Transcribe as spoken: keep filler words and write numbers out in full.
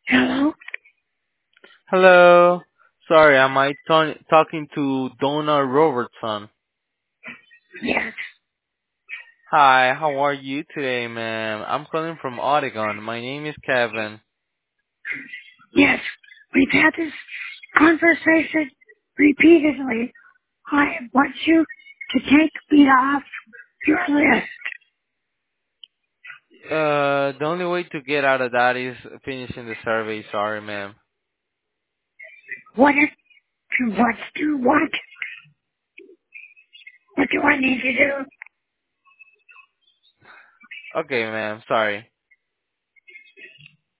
Hello? Hello. Sorry, am I ta- talking to Donna Robertson? Yes, Hi, how are you today, ma'am? I'm calling from Oregon. My name is Kevin. yes. We've had this conversation repeatedly. I want you to take me off your list. Uh, the only way to get out of that is finishing the survey. Sorry, ma'am. What if, what do what? What do I need to do? Okay, ma'am. Sorry.